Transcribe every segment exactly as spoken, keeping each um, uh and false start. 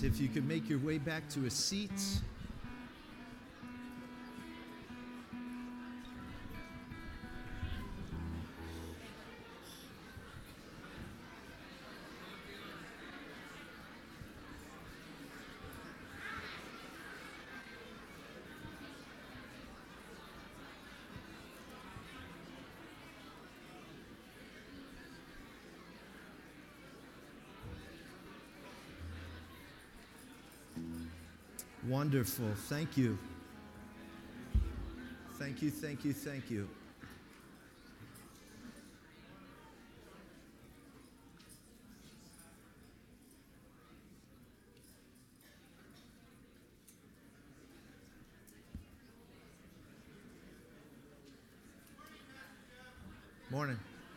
If you could make your way back to a seat. Wonderful. Thank you. Thank you, thank you, thank you. Morning.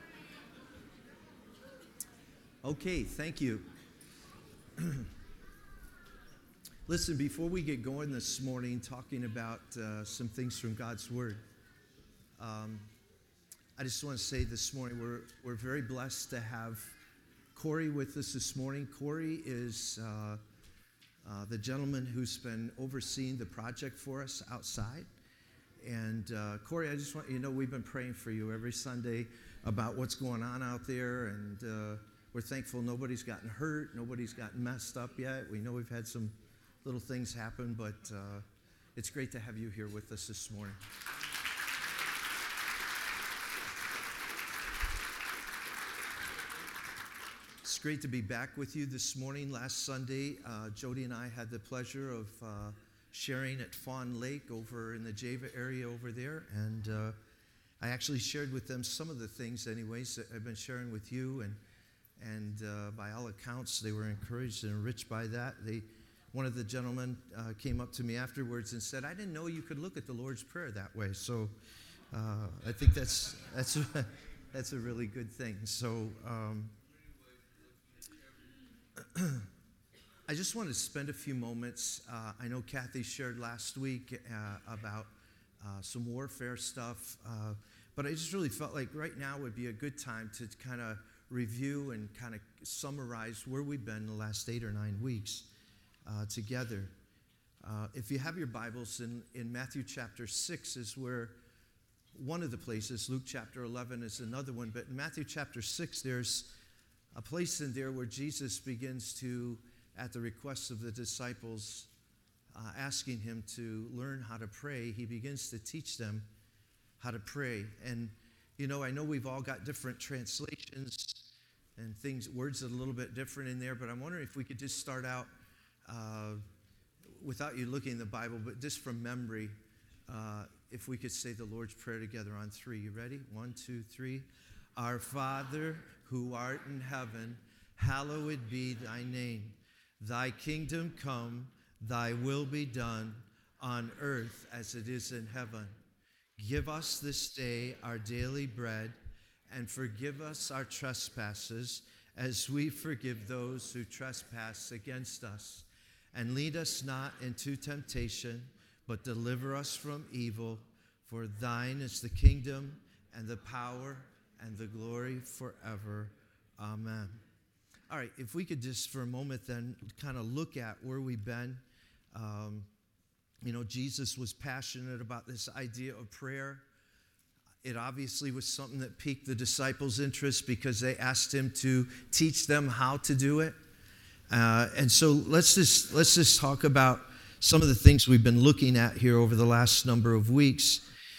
Okay, thank you. Listen, before we get going this morning, talking about uh, some things from God's Word, um, I just want to say this morning, we're we're very blessed to have Corey with us this morning. Corey is uh, uh, the gentleman who's been overseeing the project for us outside. And uh, Corey, I just want you to know we've been praying for you every Sunday about what's going on out there, and uh, we're thankful nobody's gotten hurt, nobody's gotten messed up yet. We know we've had some little things happen, but uh, it's great to have you here with us this morning. It's great to be back with you this morning. Last Sunday, uh, Jody and I had the pleasure of uh, sharing at Fawn Lake over in the Java area over there, and uh, I actually shared with them some of the things anyways that I've been sharing with you, and and uh, by all accounts, they were encouraged and enriched by that. They One of the gentlemen uh, came up to me afterwards and said, "I didn't know you could look at the Lord's Prayer that way." So uh, I think that's that's a, that's a really good thing. So um, I just wanted to spend a few moments. Uh, I know Kathy shared last week uh, about uh, some warfare stuff, uh, but I just really felt like right now would be a good time to kind of review and kind of summarize where we've been the last eight or nine weeks. Uh, together. Uh, if you have your Bibles, in, in Matthew chapter six is where one of the places, Luke chapter eleven is another one, but in Matthew chapter six, there's a place in there where Jesus begins to, at the request of the disciples, uh, asking him to learn how to pray, he begins to teach them how to pray. And, you know, I know we've all got different translations and things, words that are a little bit different in there, but I'm wondering if we could just start out Uh, without you looking in the Bible, but just from memory, uh, if we could say the Lord's Prayer together on three. You ready? One, two, three. Our Father, who art in heaven, hallowed be thy name. Thy kingdom come, thy will be done on earth as it is in heaven. Give us this day our daily bread, and forgive us our trespasses as we forgive those who trespass against us. And lead us not into temptation, but deliver us from evil. For thine is the kingdom and the power and the glory forever. Amen. All right, if we could just for a moment then kind of look at where we've been. Um, you know, Jesus was passionate about this idea of prayer. It obviously was something that piqued the disciples' interest because they asked him to teach them how to do it. Uh, and so let's just let's just talk about some of the things we've been looking at here over the last number of weeks.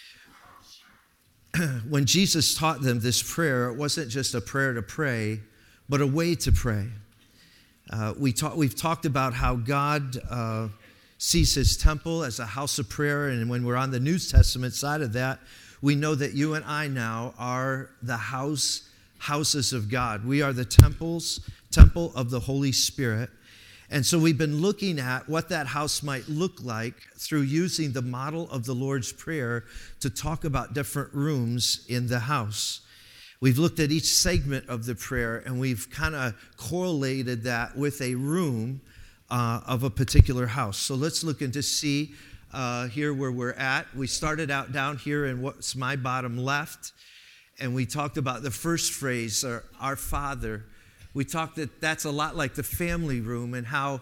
When Jesus taught them this prayer, it wasn't just a prayer to pray, but a way to pray. Uh, we talk, we've talked about how God uh, sees his temple as a house of prayer, and when we're on the New Testament side of that, we know that you and I now are the house houses of God. We are the temples, temple of the Holy Spirit. And so we've been looking at what that house might look like through using the model of the Lord's Prayer to talk about different rooms in the house. We've looked at each segment of the prayer, and we've kind of correlated that with a room uh, of a particular house. So let's look and just see uh, here where we're at. We started out down here in what's my bottom left, and we talked about the first phrase, our, our Father. We talked that that's a lot like the family room and how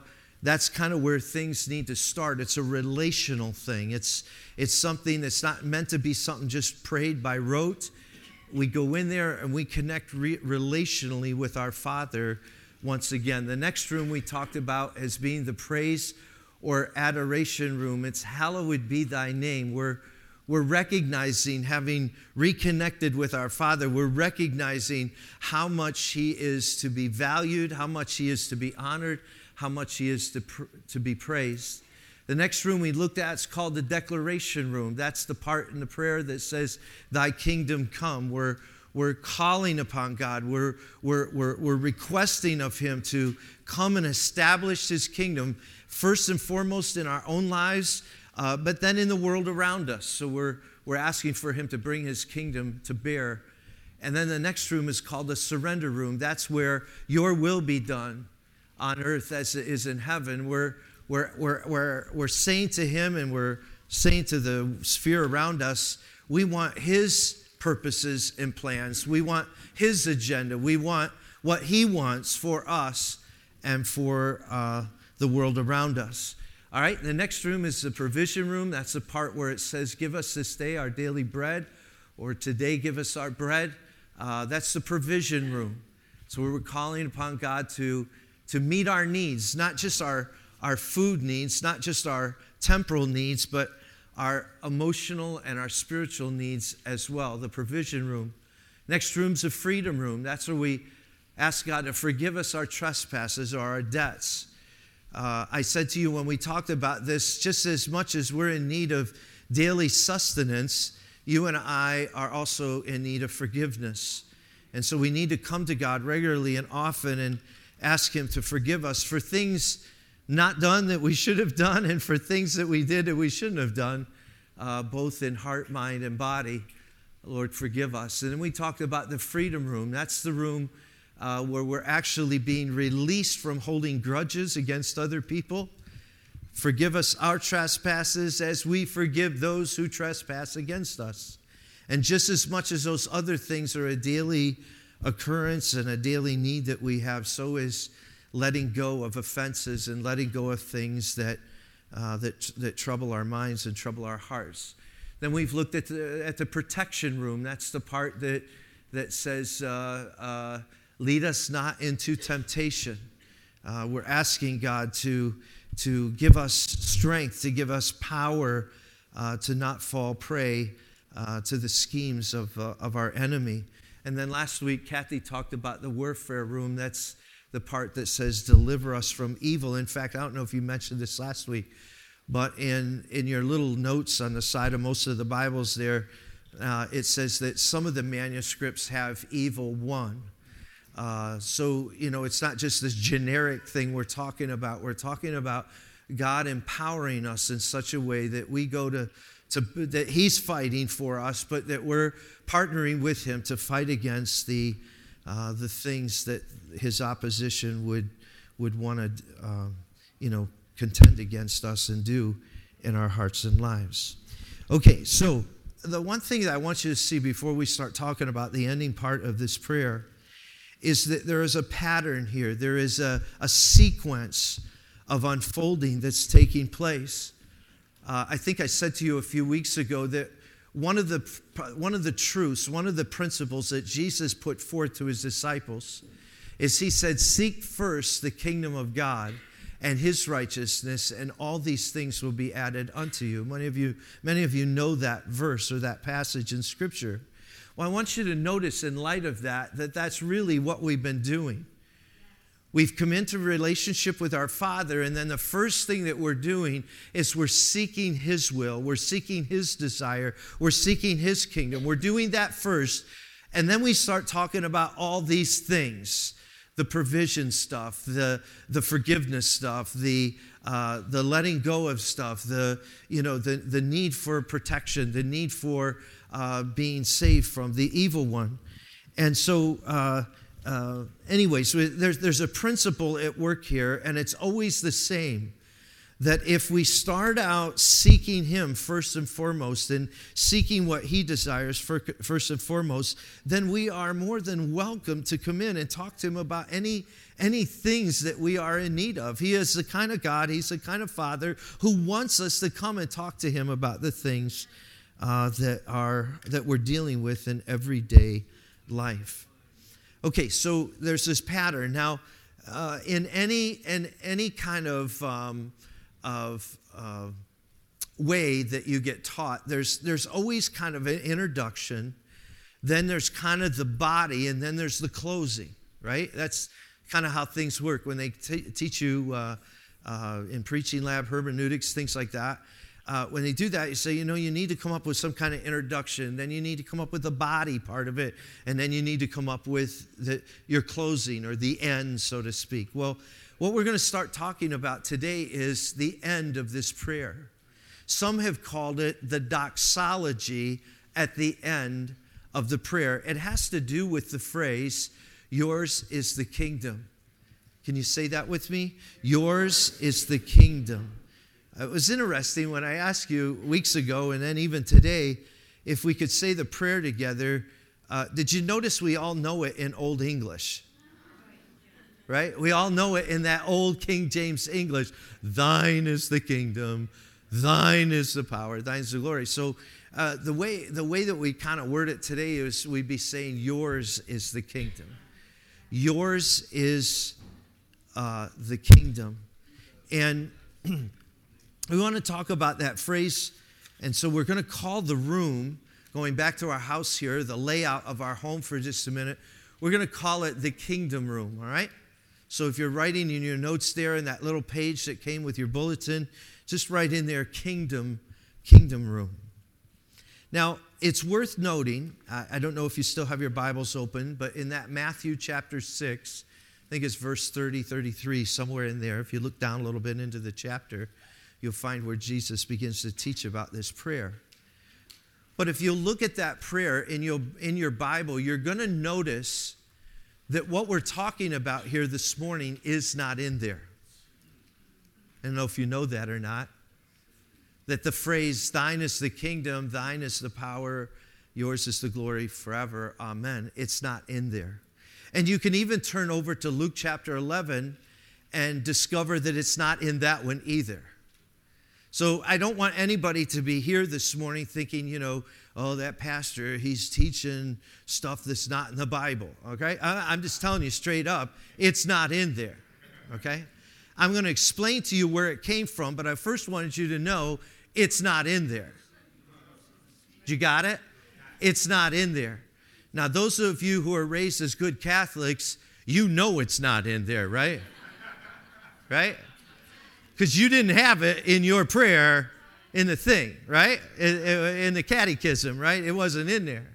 that's kind of where things need to start. It's a relational thing. It's, it's something that's not meant to be something just prayed by rote. We go in there and we connect re- relationally with our Father once again. The next room we talked about as being the praise or adoration room. It's hallowed be thy name. We're, we're recognizing, having reconnected with our Father, we're recognizing how much he is to be valued, how much he is to be honored, how much he is to, pr- to be praised. The next room we looked at is called the declaration room. That's the part in the prayer that says, thy kingdom come. We're, we're calling upon God. We're, we're, we're, we're requesting of him to come and establish his kingdom, first and foremost in our own lives, uh, but then in the world around us. So we're, we're asking for him to bring his kingdom to bear. And then the next room is called the surrender room. That's where your will be done on earth as it is in heaven. We're, we're, we're, we're, we're saying to him, and we're saying to the sphere around us, we want his purposes and plans. We want his agenda. We want what he wants for us and for uh, the world around us. All right, the next room is the provision room. That's the part where it says, give us this day our daily bread, or today give us our bread. Uh, that's the provision room. So we're calling upon God to to meet our needs, not just our, our food needs, not just our temporal needs, but our emotional and our spiritual needs as well, the provision room. Next room's the freedom room. That's where we ask God to forgive us our trespasses or our debts. Uh, I said to you when we talked about this, just as much as we're in need of daily sustenance, you and I are also in need of forgiveness. And so we need to come to God regularly and often and ask him to forgive us for things not done that we should have done, and for things that we did that we shouldn't have done, uh, both in heart, mind, and body. Lord, forgive us. And then we talked about the freedom room. That's the room uh, where we're actually being released from holding grudges against other people. Forgive us our trespasses as we forgive those who trespass against us. And just as much as those other things are a daily occurrence and a daily need that we have, so is letting go of offenses and letting go of things that uh, that that trouble our minds and trouble our hearts. Then we've looked at the, at the protection room. That's the part that that says, uh, uh, lead us not into temptation. Uh, we're asking God to to give us strength, to give us power, uh, to not fall prey uh, to the schemes of uh, of our enemy. And then last week, Kathy talked about the warfare room. That's the part that says, deliver us from evil. In fact, I don't know if you mentioned this last week, but in, in your little notes on the side of most of the Bibles there, uh, it says that some of the manuscripts have evil one. Uh, so, you know, it's not just this generic thing we're talking about. We're talking about God empowering us in such a way that we go to To, that he's fighting for us, but that we're partnering with him to fight against the uh, the things that his opposition would would want to, uh, you know, contend against us and do in our hearts and lives. Okay, so the one thing that I want you to see before we start talking about the ending part of this prayer is that there is a pattern here. There is a, a sequence of unfolding that's taking place. Uh, I think I said to you a few weeks ago that one of the one of the truths, one of the principles that Jesus put forth to his disciples is he said, seek first the kingdom of God and his righteousness, and all these things will be added unto you. Many of you, many of you know that verse or that passage in Scripture. Well, I want you to notice in light of that, that that's really what we've been doing. We've come into relationship with our Father, and then the first thing that we're doing is we're seeking his will. We're seeking his desire. We're seeking his kingdom. We're doing that first, and then we start talking about all these things, the provision stuff, the, the forgiveness stuff, the, uh, the letting go of stuff, the, you know, the, the need for protection, the need for uh, being saved from the evil one. And so... Uh, Uh, anyway, so there's, there's a principle at work here, and it's always the same. that if we start out seeking him first and foremost and seeking what he desires first and foremost, then we are more than welcome to come in and talk to him about any, any things that we are in need of. He is the kind of God, he's the kind of Father who wants us to come and talk to him about the things uh, that are that we're dealing with in everyday life. Okay, so there's this pattern. Now, uh, in any in any kind of um, of uh, way that you get taught, there's there's always kind of an introduction, then there's kind of the body, and then there's the closing, right? That's kind of how things work when they t- teach you uh, uh, in preaching lab, hermeneutics, things like that. Uh, when they do that, you say, you know, you need to come up with some kind of introduction, then you need to come up with the body part of it, and then you need to come up with the, your closing or the end, so to speak. Well, what we're going to start talking about today is the end of this prayer. Some have called it the doxology at the end of the prayer. It has to do with the phrase, yours is the kingdom. Can you say that with me? Yours is the kingdom. It was interesting when I asked you weeks ago and then even today if we could say the prayer together. Uh, did you notice we all know it in Old English? Right? We all know it in that old King James English. Thine is the kingdom. Thine is the power. Thine is the glory. So uh, the way the way that we kind of word it today is we'd be saying yours is the kingdom. Yours is uh, the kingdom. And we want to talk about that phrase, and so we're going to call the room, going back to our house here, the layout of our home for just a minute, we're going to call it the kingdom room, all right? So if you're writing in your notes there in that little page that came with your bulletin, just write in there, kingdom, kingdom room. Now, it's worth noting, I don't know if you still have your Bibles open, but in that Matthew chapter six, I think it's verse thirty, thirty-three, somewhere in there, if you look down a little bit into the chapter, you'll find where Jesus begins to teach about this prayer. But if you look at that prayer in your, in your Bible, you're going to notice that what we're talking about here this morning is not in there. I don't know if you know that or not. That the phrase, thine is the kingdom, thine is the power, yours is the glory forever, amen, it's not in there. And you can even turn over to Luke chapter eleven and discover that it's not in that one either. So I don't want anybody to be here this morning thinking, you know, oh, that pastor, he's teaching stuff that's not in the Bible, okay? I'm just telling you straight up, it's not in there, okay? I'm going to explain to you where it came from, but I first wanted you to know it's not in there. You got it? It's not in there. Now, those of you who are raised as good Catholics, you know it's not in there, right? Right? Because you didn't have it in your prayer in the thing, right? In, in the catechism, right? It wasn't in there.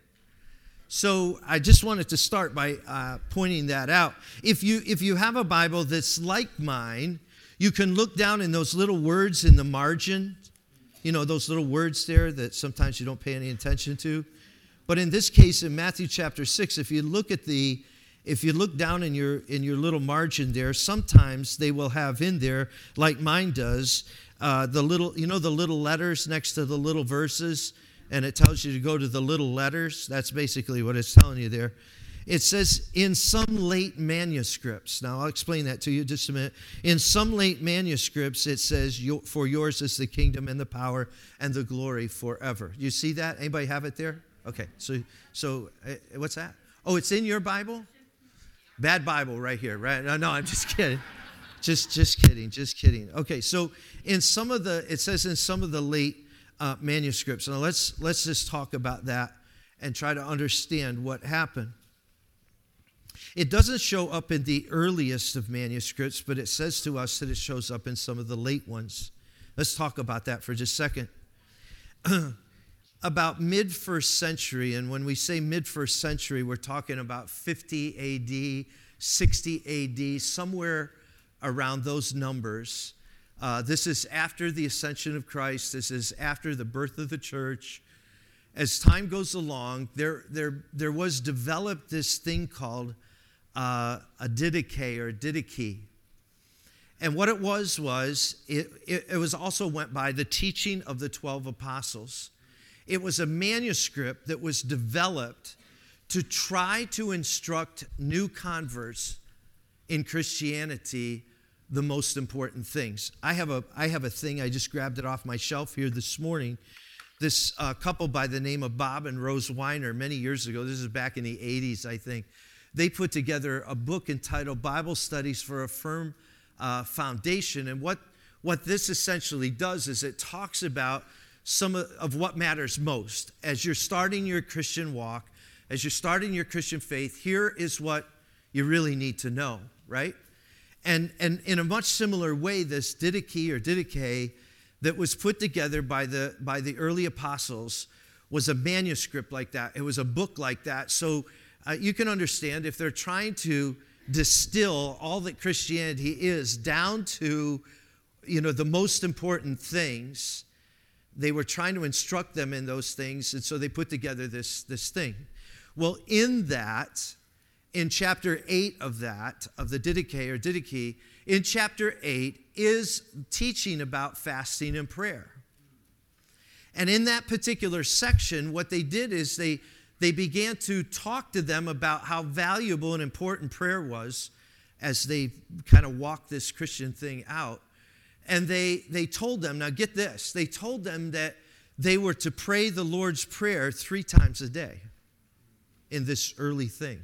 So I just wanted to start by uh, pointing that out. If you if you have a Bible that's like mine, you can look down in those little words in the margin. You know, those little words there that sometimes you don't pay any attention to. But in this case, in Matthew chapter six, if you look at the If you look down in your in your little margin there, sometimes they will have in there, like mine does, uh, the little, you know, the little letters next to the little verses, and it tells you to go to the little letters. That's basically what it's telling you there. It says, in some late manuscripts. Now, I'll explain that to you just a minute. In some late manuscripts, it says, for yours is the kingdom and the power and the glory forever. You see that? Anybody have it there? Okay, so so uh, what's that? Oh, it's in your Bible? Bad Bible right here, right? No, no, I'm just kidding. Just just kidding, just kidding. Okay, so in some of the, it says in some of the late uh, manuscripts. Now let's let's just talk about that and try to understand what happened. It doesn't show up in the earliest of manuscripts, but it says to us that it shows up in some of the late ones. Let's talk about that for just a second. About mid-first century, and when we say mid-first century, we're talking about fifty A D, sixty A D, somewhere around those numbers. Uh, this is after the ascension of Christ. This is after the birth of the church. As time goes along, there, there, there was developed this thing called uh, a didache or didache. And what it was was, it, it, it was also went by the teaching of the twelve apostles. It was a manuscript that was developed to try to instruct new converts in Christianity the most important things. I have a I have a thing, I just grabbed it off my shelf here this morning. This uh, couple by the name of Bob and Rose Weiner, many years ago, this is back in the eighties, I think, they put together a book entitled Bible Studies for a Firm uh, Foundation. And what, what this essentially does is it talks about some of, of what matters most. As you're starting your Christian walk, as you're starting your Christian faith, here is what you really need to know, right? And, and in a much similar way, this Didache or Didache that was put together by the, by the early apostles was a manuscript like that. It was a book like that. So uh, you can understand if they're trying to distill all that Christianity is down to, you know, the most important things, they were trying to instruct them in those things, and so they put together this, this thing. Well, in that, in chapter eight of that, of the Didache or Didache, in chapter eight is teaching about fasting and prayer. And in that particular section, what they did is they, they began to talk to them about how valuable and important prayer was as they kind of walked this Christian thing out. And they, they told them, now get this, they told them that they were to pray the Lord's Prayer three times a day in this early thing.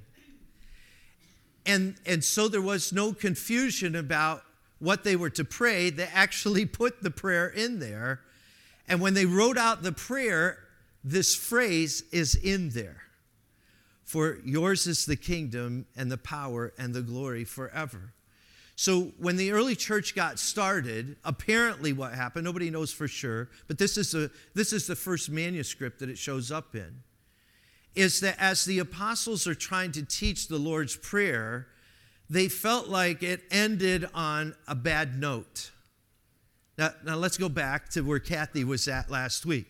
And, and so there was no confusion about what they were to pray. They actually put the prayer in there. And when they wrote out the prayer, this phrase is in there. For yours is the kingdom and the power and the glory forever. So when the early church got started, apparently what happened, nobody knows for sure, but this is, a, this is the first manuscript that it shows up in, is that as the apostles are trying to teach the Lord's Prayer, they felt like it ended on a bad note. Now, now let's go back to where Kathy was at last week.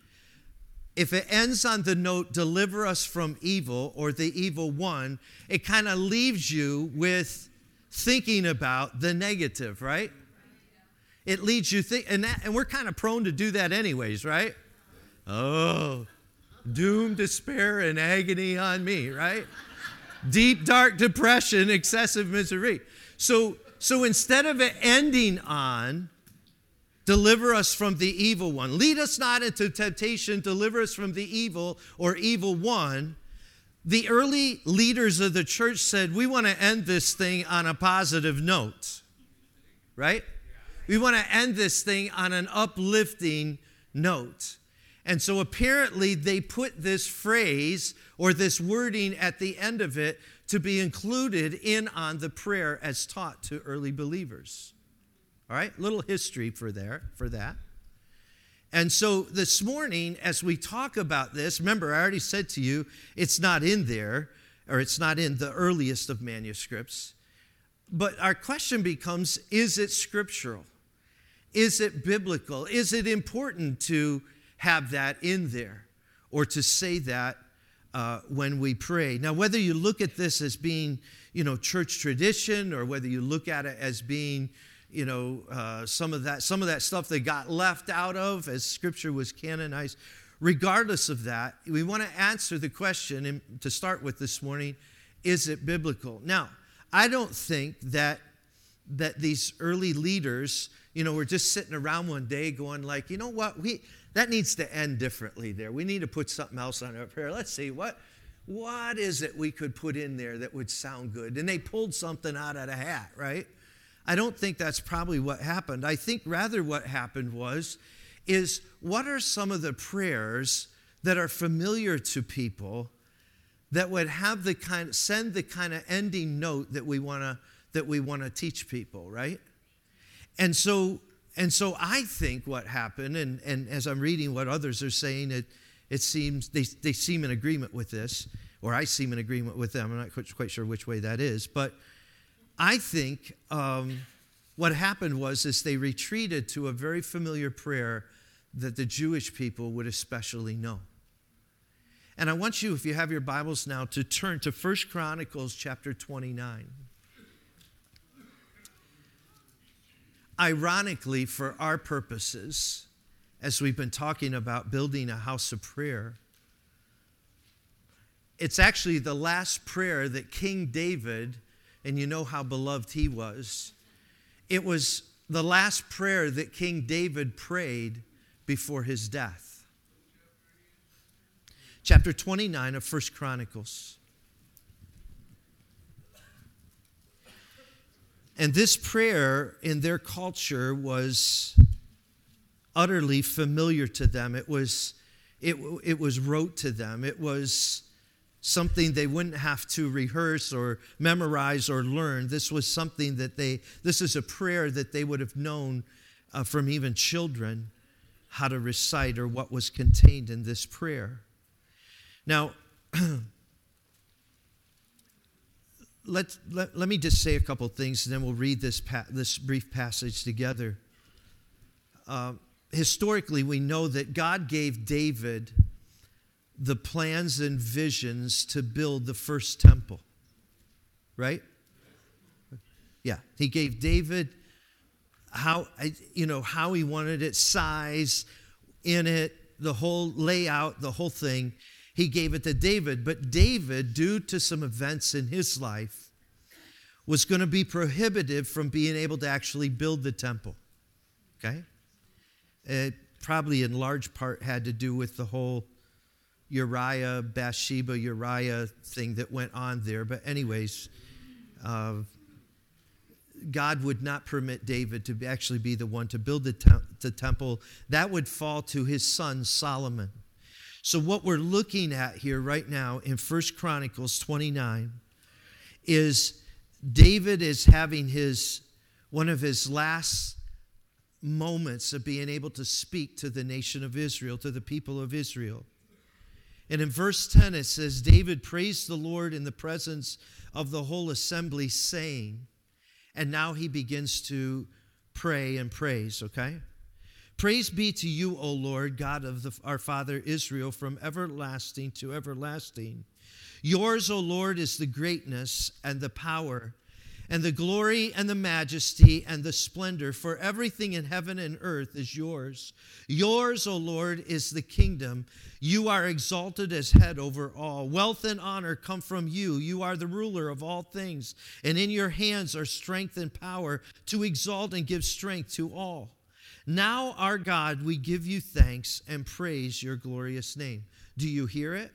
If it ends on the note, deliver us from evil or the evil one, it kind of leaves you with thinking about the negative, right? It leads you think, and, that, and we're kind of prone to do that anyways, right? Oh, doom, despair, and agony on me, right? Deep, dark depression, excessive misery. So, so instead of it ending on, deliver us from the evil one, lead us not into temptation, deliver us from the evil or evil one, the early leaders of the church said, we want to end this thing on a positive note, right? We want to end this thing on an uplifting note. And so apparently they put this phrase or this wording at the end of it to be included in on the prayer as taught to early believers. All right, little history for there for that. And so this morning, as we talk about this, remember I already said to you, it's not in there, or it's not in the earliest of manuscripts. But our question becomes, is it scriptural? Is it biblical? Is it important to have that in there or to say that uh, when we pray? Now, whether you look at this as being, you know, church tradition, or whether you look at it as being, you know, uh, some of that, some of that stuff that got left out of as Scripture was canonized. Regardless of that, we want to answer the question, and to start with this morning, is it biblical? Now, I don't think that that these early leaders, you know, were just sitting around one day going like, you know what, we that needs to end differently there. We need to put something else on our prayer. Let's see, what what is it we could put in there that would sound good? And they pulled something out of the hat, right? I don't think that's probably what happened. I think rather what happened was, is what are some of the prayers that are familiar to people that would have the kind, send the kind of ending note that we want to that we want to teach people, right? And so, and so I think what happened, and, and as I'm reading what others are saying, it it seems they they seem in agreement with this, or I seem in agreement with them. I'm not quite, quite sure which way that is, but I think um, what happened was is they retreated to a very familiar prayer that the Jewish people would especially know. And I want you, if you have your Bibles now, to turn to First Chronicles chapter twenty-nine. ironically, for our purposes, as we've been talking about building a house of prayer, it's actually the last prayer that King David, and you know how beloved he was, it was the last prayer that King David prayed before his death. Chapter twenty-nine of First Chronicles. And this prayer in their culture was utterly familiar to them. It was, it, it was rote to them. It was something they wouldn't have to rehearse or memorize or learn. This was something that they, this is a prayer that they would have known uh, from even children how to recite or what was contained in this prayer. Now, let, let, let me just say a couple things, and then we'll read this, pa- this brief passage together. Uh, historically, we know that God gave David the plans and visions to build the first temple, right? Yeah, he gave David how, you know, how he wanted it, size in it, the whole layout, the whole thing. He gave it to David, but David, due to some events in his life, was going to be prohibited from being able to actually build the temple, okay? It probably in large part had to do with the whole Uriah, Bathsheba, Uriah thing that went on there. But anyways, uh, God would not permit David to actually be the one to build the, te- the temple. That would fall to his son Solomon. So what we're looking at here right now in First Chronicles twenty-nine is David is having his one of his last moments of being able to speak to the nation of Israel, to the people of Israel. And in verse ten it says, David praised the Lord in the presence of the whole assembly, saying, and now he begins to pray and praise, okay? Praise be to you, O Lord, God of the, our father Israel, from everlasting to everlasting. Yours, O Lord, is the greatness and the power and the glory and the majesty and the splendor, for everything in heaven and earth is yours. Yours, O Lord, is the kingdom. You are exalted as head over all. Wealth and honor come from you. You are the ruler of all things, and in your hands are strength and power to exalt and give strength to all. Now, our God, we give you thanks and praise your glorious name. Do you hear it?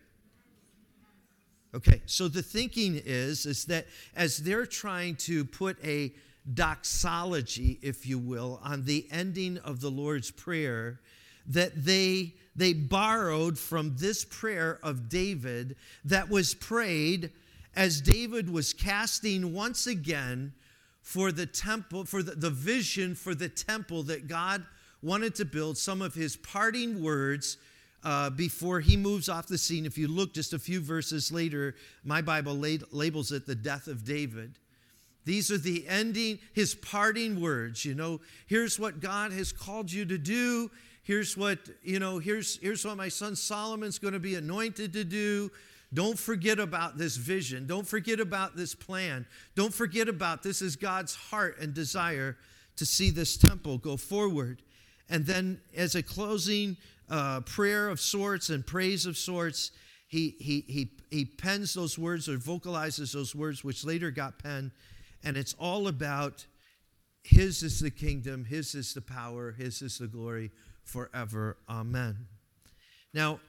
Okay, so the thinking is, is that as they're trying to put a doxology, if you will, on the ending of the Lord's Prayer, that they, they borrowed from this prayer of David that was prayed as David was casting once again for the temple, for the, the vision for the temple that God wanted to build, some of his parting words uh, before he moves off the scene. If you look just a few verses later, my Bible lab- labels it the death of David. These are the ending, his parting words. You know, here's what God has called you to do. Here's what, you know, here's, here's what my son Solomon's going to be anointed to do. Don't forget about this vision. Don't forget about this plan. Don't forget about this is God's heart and desire to see this temple go forward. And then as a closing uh, prayer of sorts and praise of sorts, he, he, he, he pens those words or vocalizes those words, which later got penned. And it's all about his is the kingdom, his is the power, his is the glory forever. Amen. Now,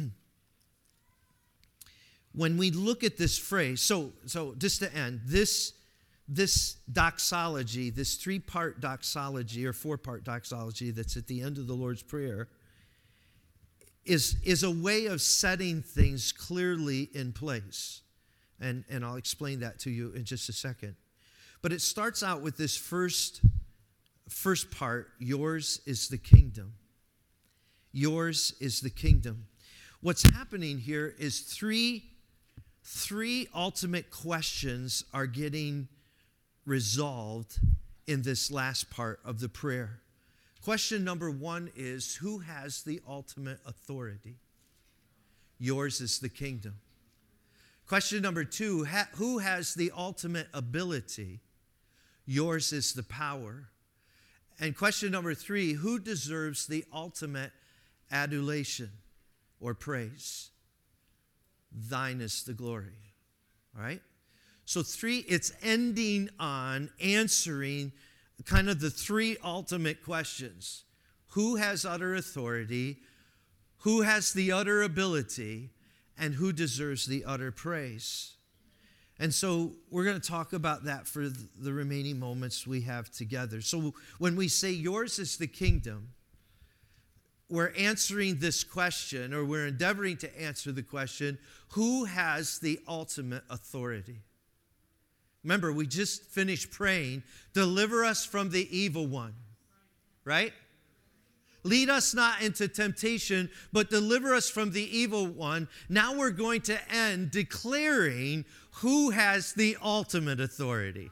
when we look at this phrase, so so just to end, this, this doxology, this three-part doxology or four-part doxology that's at the end of the Lord's Prayer is, is a way of setting things clearly in place. And, and I'll explain that to you in just a second. But it starts out with this first, first part, yours is the kingdom. Yours is the kingdom. What's happening here is three Three ultimate questions are getting resolved in this last part of the prayer. Question number one is, who has the ultimate authority? Yours is the kingdom. Question number two, ha- who has the ultimate ability? Yours is the power. And question number three, who deserves the ultimate adulation or praise? Thine is the glory. All right? So three, it's ending on answering kind of the three ultimate questions. Who has utter authority? Who has the utter ability? And who deserves the utter praise? And so we're going to talk about that for the remaining moments we have together. So when we say yours is the kingdom, we're answering this question, or we're endeavoring to answer the question, who has the ultimate authority? Remember, we just finished praying, deliver us from the evil one, right? Lead us not into temptation, but deliver us from the evil one. Now we're going to end declaring who has the ultimate authority.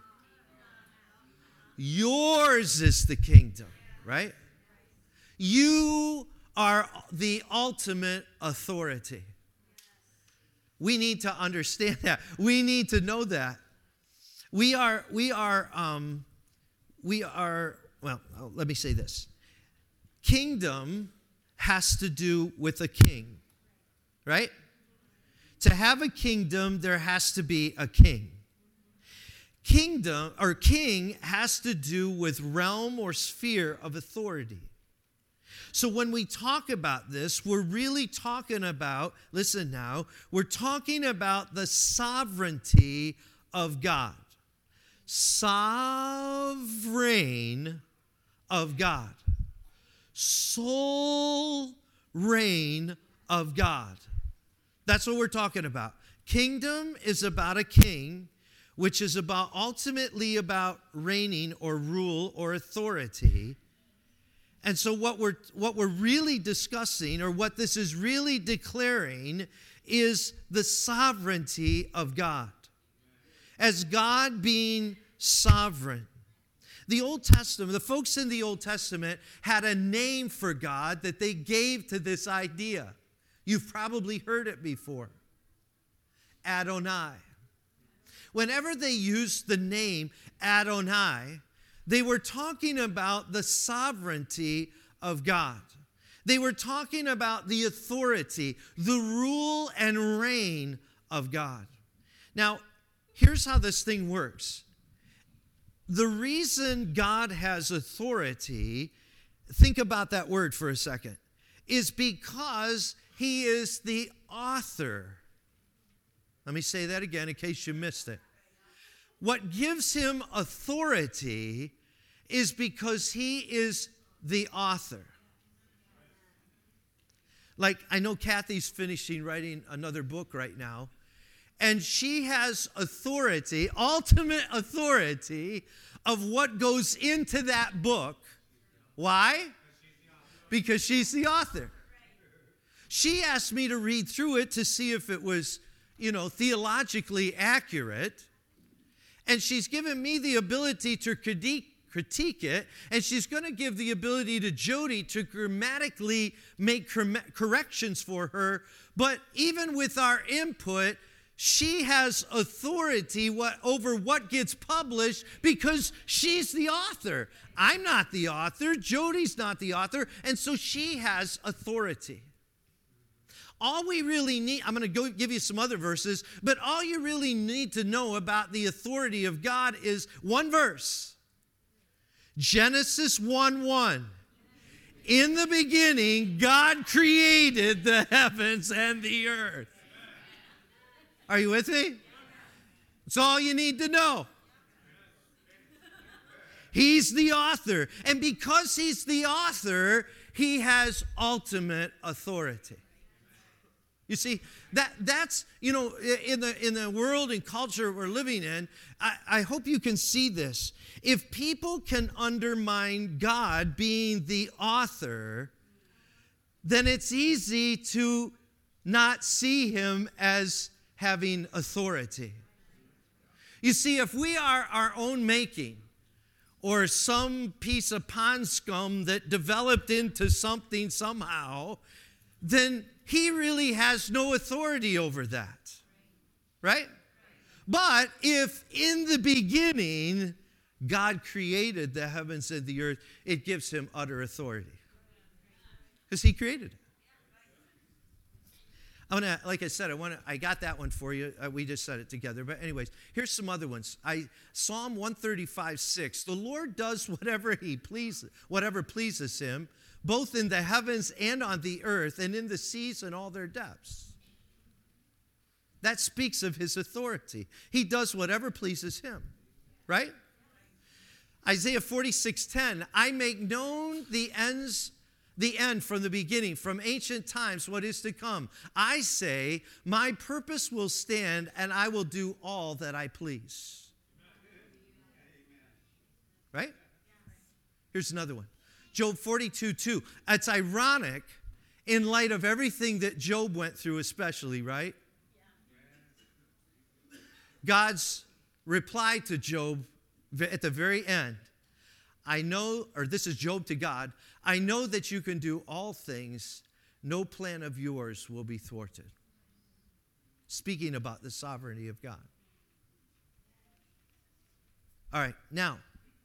Yours is the kingdom, right? You are the ultimate authority. We need to understand that. We need to know that. We are, we are, um, we are, well, let me say this. Kingdom has to do with a king, right? To have a kingdom, there has to be a king. Kingdom or king has to do with realm or sphere of authority. So when we talk about this, we're really talking about, listen now, we're talking about the sovereignty of God. Sovereign of God. Sole reign of God. That's what we're talking about. Kingdom is about a king, which is about ultimately about reigning or rule or authority. And so what we're what we're really discussing, or what this is really declaring, is the sovereignty of God. As God being sovereign. The Old Testament, the folks in the Old Testament had a name for God that they gave to this idea. You've probably heard it before. Adonai. Whenever they used the name Adonai, they were talking about the sovereignty of God. They were talking about the authority, the rule and reign of God. Now, here's how this thing works. The reason God has authority, think about that word for a second, is because he is the author. Let me say that again in case you missed it. What gives him authority is because he is the author. Like, I know Kathy's finishing writing another book right now, and she has authority, ultimate authority, of what goes into that book. Why? Because she's the author. She asked me to read through it to see if it was, you know, theologically accurate. And she's given me the ability to critique, critique it, and she's going to give the ability to Jody to grammatically make corrections for her. But even with our input, she has authority what, over what gets published because she's the author. I'm not the author. Jody's not the author. And so she has authority. All we really need, I'm going to go give you some other verses, but all you really need to know about the authority of God is one verse. Genesis one one. In the beginning, God created the heavens and the earth. Are you with me? That's all you need to know. He's the author. And because he's the author, he has ultimate authority. You see, that that's, you know, in the in the world and culture we're living in, I, I hope you can see this. If people can undermine God being the author, then it's easy to not see him as having authority. You see, if we are our own making, or some piece of pond scum that developed into something somehow, then he really has no authority over that. Right? But if in the beginning God created the heavens and the earth, it gives him utter authority. Because he created it. I want to, like I said, I want to, I got that one for you. Uh, we just said it together. But anyways, here's some other ones. I Psalm one thirty-five, six. The Lord does whatever he pleases, whatever pleases him, both in the heavens and on the earth, and in the seas and all their depths. That speaks of his authority. He does whatever pleases him, right? Isaiah forty-six, ten. I make known the ends The end from the beginning, from ancient times, what is to come. I say, my purpose will stand, and I will do all that I please. Right? Here's another one. Job forty-two, two. It's ironic in light of everything that Job went through, especially, right? God's reply to Job at the very end. I know, or this is Job to God, I know that you can do all things. No plan of yours will be thwarted. Speaking about the sovereignty of God. All right, now,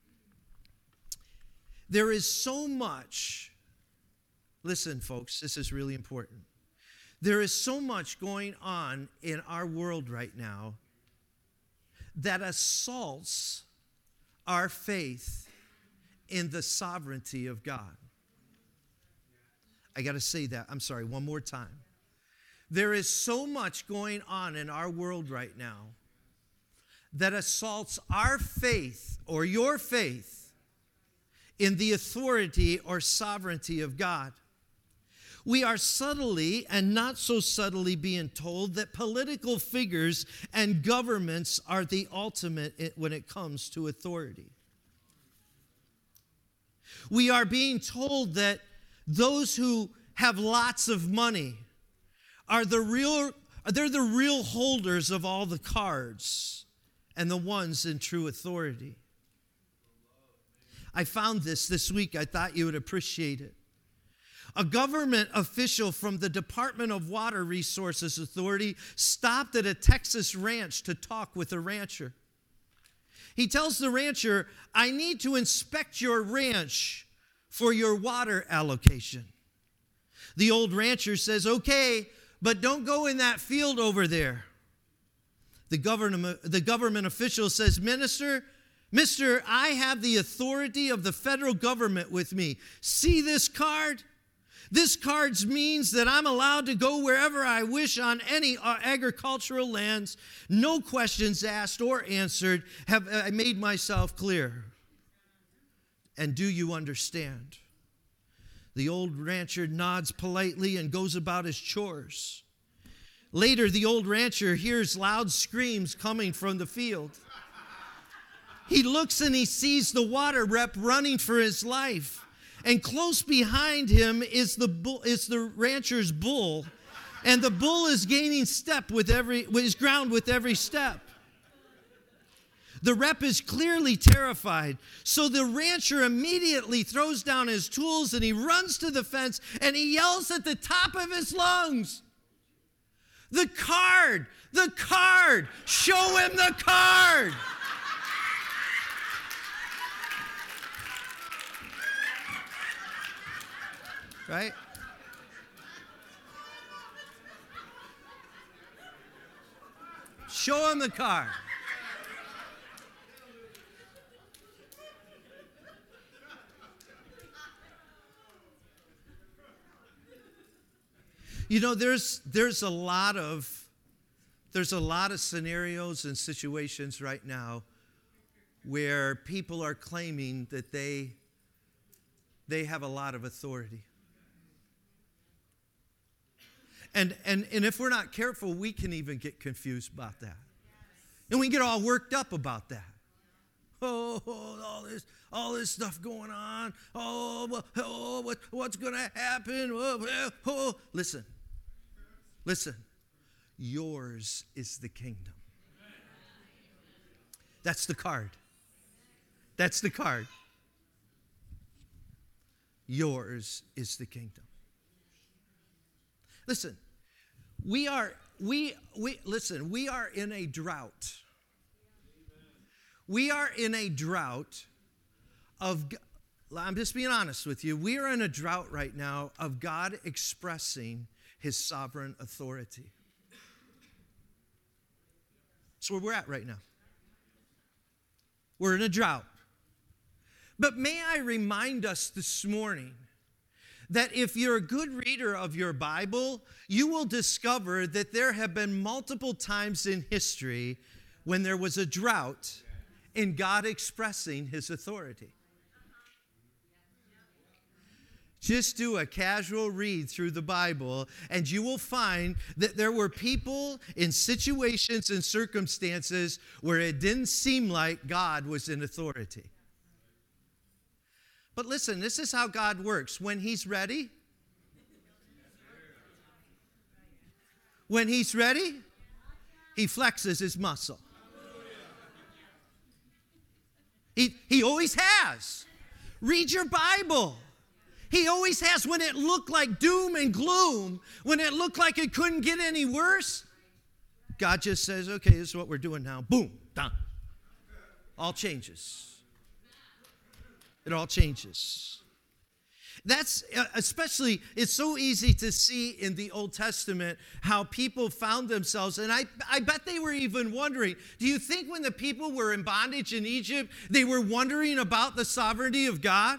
there is so much, listen, folks, this is really important. There is so much going on in our world right now that assaults our faith in the sovereignty of God. I got to say that. I'm sorry, one more time. There is so much going on in our world right now that assaults our faith or your faith in the authority or sovereignty of God. We are subtly and not so subtly being told that political figures and governments are the ultimate when it comes to authority. We are being told that those who have lots of money are the real, they're the real holders of all the cards and the ones in true authority. I found this this week. I thought you would appreciate it. A government official from the Department of Water Resources Authority stopped at a Texas ranch to talk with a rancher. He tells the rancher, I need to inspect your ranch for your water allocation. The old rancher says, okay, but don't go in that field over there. The government, the government official says, Minister, Mister, I have the authority of the federal government with me. See this card? This card means that I'm allowed to go wherever I wish on any agricultural lands. No questions asked or answered. Have I made myself clear? And do you understand? The old rancher nods politely and goes about his chores. Later, the old rancher hears loud screams coming from the field. He looks and he sees the water rep running for his life. And close behind him is the bull, is the rancher's bull, and the bull is gaining step with every his ground with every step. The rep is clearly terrified, so the rancher immediately throws down his tools and he runs to the fence and he yells at the top of his lungs, "The card! The card! Show him the card!" Right? Show him the card. You know, there's there's a lot of there's a lot of scenarios and situations right now where people are claiming that they they have a lot of authority. And, and, and if we're not careful, we can even get confused about that. And we get all worked up about that. Oh, oh all this all this stuff going on. Oh, oh what, what's going to happen? Oh, oh. Listen. Listen. Yours is the kingdom. That's the card. That's the card. Yours is the kingdom. Listen, we are, we, we, listen, we are in a drought. We are in a drought of, I'm just being honest with you, we are in a drought right now of God expressing his sovereign authority. That's where we're at right now. We're in a drought. But may I remind us this morning that if you're a good reader of your Bible, you will discover that there have been multiple times in history when there was a drought in God expressing his authority. Just do a casual read through the Bible, and you will find that there were people in situations and circumstances where it didn't seem like God was in authority. But listen, this is how God works. When he's ready, when he's ready, he flexes his muscle. He, he always has. Read your Bible. He always has. When it looked like doom and gloom, when it looked like it couldn't get any worse, God just says, okay, this is what we're doing now. Boom, done. All changes. It all changes. That's especially, it's so easy to see in the Old Testament how people found themselves, and I, I bet they were even wondering, do you think when the people were in bondage in Egypt, they were wondering about the sovereignty of God?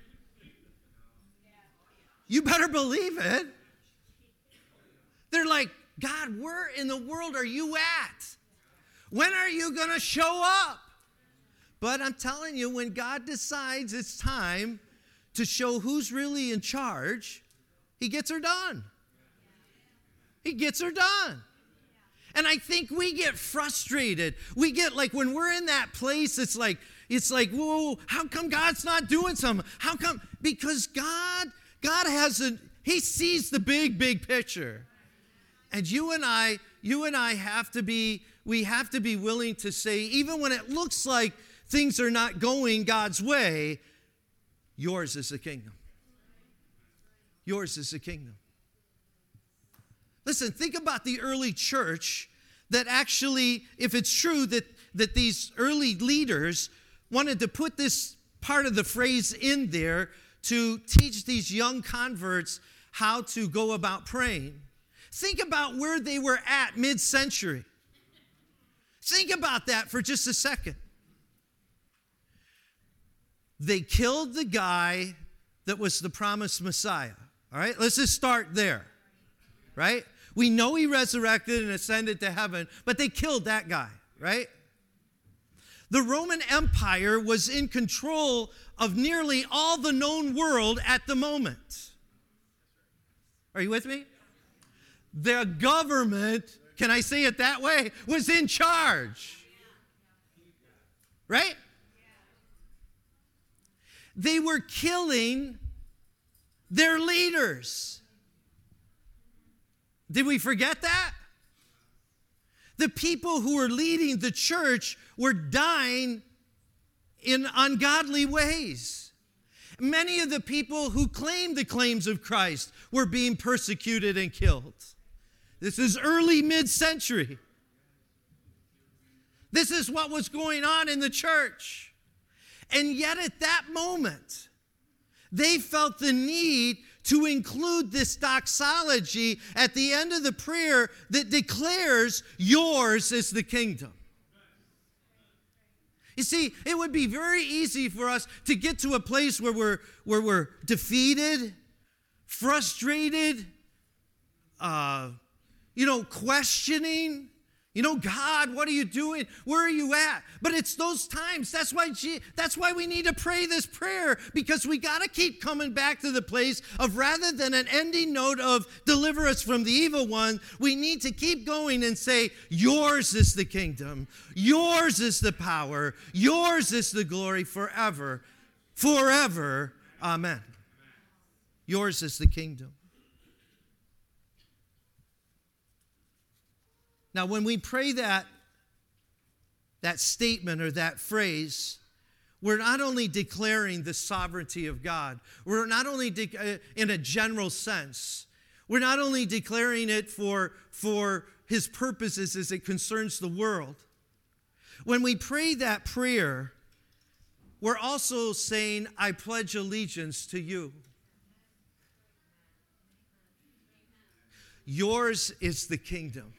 You better believe it. They're like, God, where in the world are you at? When are you going to show up? But I'm telling you, when God decides it's time to show who's really in charge, he gets her done. He gets her done. And I think we get frustrated. We get like, when we're in that place, it's like, it's like, whoa, how come God's not doing something? How come? Because God, God has a, he sees the big, big picture. And you and I, you and I have to be, we have to be willing to say, even when it looks like things are not going God's way, yours is the kingdom. Yours is the kingdom. Listen, think about the early church that actually, if it's true that, that these early leaders wanted to put this part of the phrase in there to teach these young converts how to go about praying. Think about where they were at mid-century. Think about that for just a second. They killed the guy that was the promised Messiah. All right, let's just start there. Right? We know he resurrected and ascended to heaven, but they killed that guy, right? The Roman Empire was in control of nearly all the known world at the moment. Are you with me? The government, can I say it that way, was in charge. Right? They were killing their leaders. Did we forget that? The people who were leading the church were dying in ungodly ways. Many of the people who claimed the claims of Christ were being persecuted and killed. This is early mid-century. This is what was going on in the church. And yet at that moment, they felt the need to include this doxology at the end of the prayer that declares yours is the kingdom. You see, it would be very easy for us to get to a place where we're, where we're defeated, frustrated, uh, you know, questioning. You know, God, what are you doing? Where are you at? But it's those times. That's why, that's why we need to pray this prayer, because we got to keep coming back to the place of, rather than an ending note of deliver us from the evil one, we need to keep going and say, yours is the kingdom. Yours is the power. Yours is the glory forever, forever. Amen. Yours is the kingdom. Now, when we pray that, that statement or that phrase, we're not only declaring the sovereignty of God, we're not only de- uh, in a general sense, we're not only declaring it for, for his purposes as it concerns the world, When we pray that prayer, we're also saying, I pledge allegiance to you. Yours is the kingdom.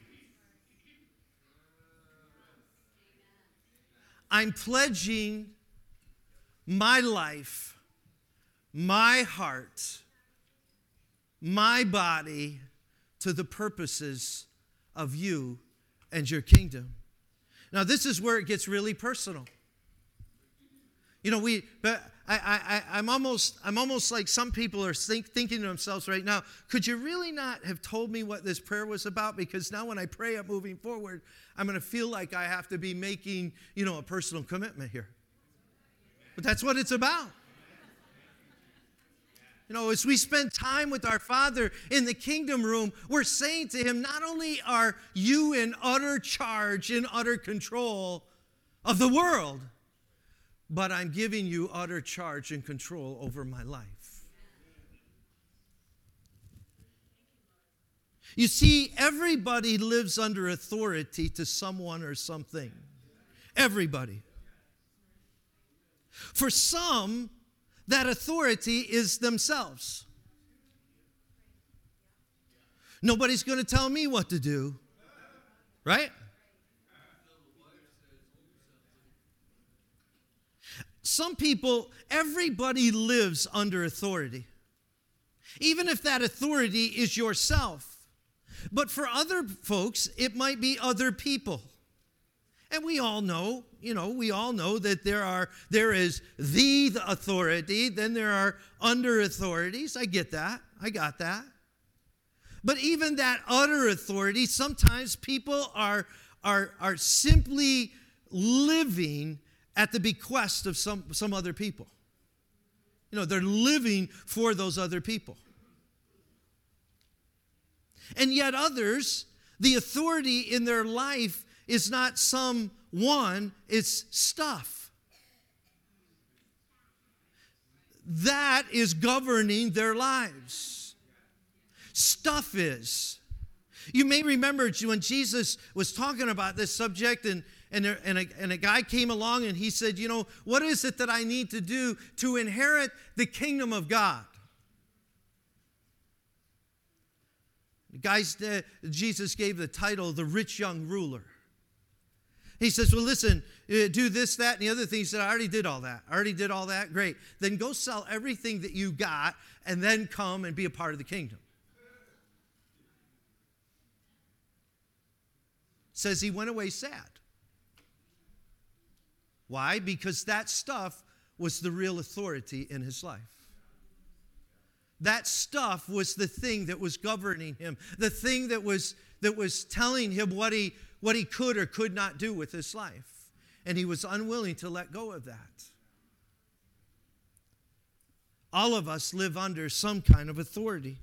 I'm pledging my life, my heart, my body to the purposes of you and your kingdom. Now, this is where it gets really personal. You know, we, but I, I, I'm almost, I'm almost like some people are think, thinking to themselves right now, could you really not have told me what this prayer was about? Because now when I pray up moving forward, I'm going to feel like I have to be making, you know, a personal commitment here. But that's what it's about. You know, as we spend time with our Father in the kingdom room, we're saying to him, not only are you in utter charge, in utter control of the world, but I'm giving you utter charge and control over my life. You see, everybody lives under authority to someone or something. Everybody. For some, that authority is themselves. Nobody's going to tell me what to do, right? Some people, everybody lives under authority, even if that authority is yourself. But for other folks, it might be other people. And we all know, you know, we all know that there are, there is the authority, then there are under authorities. I get that. I got that. But even that utter authority, sometimes people are, are, are simply living at the bequest of some, some other people. You know, they're living for those other people. And yet others, the authority in their life is not someone, it's stuff. That is governing their lives. Stuff is. You may remember when Jesus was talking about this subject and And, there, and, a, and a guy came along and he said, you know, what is it that I need to do to inherit the kingdom of God? The guys, uh, Jesus gave the title, the rich young ruler. He says, well, listen, uh, do this, that, and the other thing. He said, I already did all that. I already did all that. Great. Then go sell everything that you got and then come and be a part of the kingdom. Says he went away sad. Why? Because that stuff was the real authority in his life. That stuff was the thing that was governing him, the thing that was that was telling him what he what he could or could not do with his life. And he was unwilling to let go of that. All of us live under some kind of authority.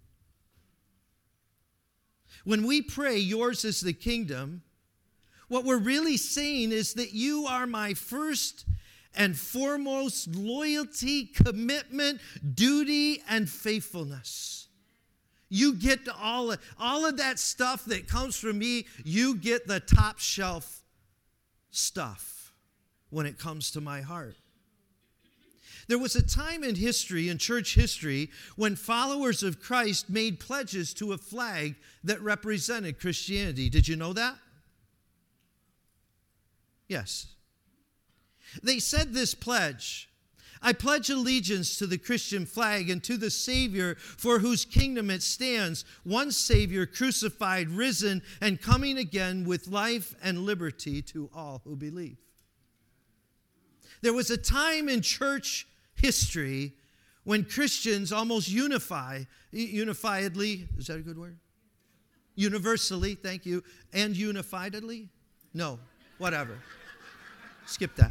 When we pray, yours is the kingdom, what we're really saying is that you are my first and foremost loyalty, commitment, duty, and faithfulness. You get to all of, all of that stuff that comes from me, you get the top shelf stuff when it comes to my heart. There was a time in history, in church history, when followers of Christ made pledges to a flag that represented Christianity. Did you know that? Yes. They said this pledge, I pledge allegiance to the Christian flag and to the Savior for whose kingdom it stands, one Savior crucified, risen, and coming again with life and liberty to all who believe. There was a time in church history when Christians almost unify, unifiedly, is that a good word? Universally, thank you, and unifiedly? No. Whatever. Skip that.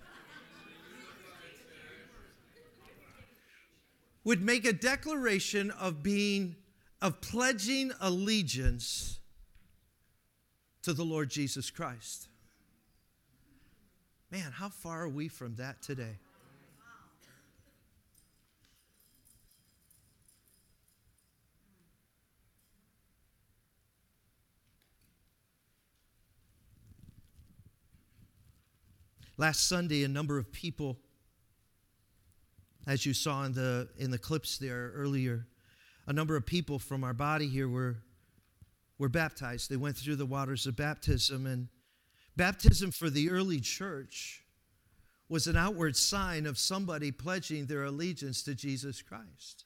Would make a declaration of being, of pledging allegiance to the Lord Jesus Christ. Man, how far are we from that today? Last Sunday, a number of people, as you saw in the in the clips there earlier, a number of people from our body here were, were baptized. They went through the waters of baptism, and baptism for the early church was an outward sign of somebody pledging their allegiance to Jesus Christ.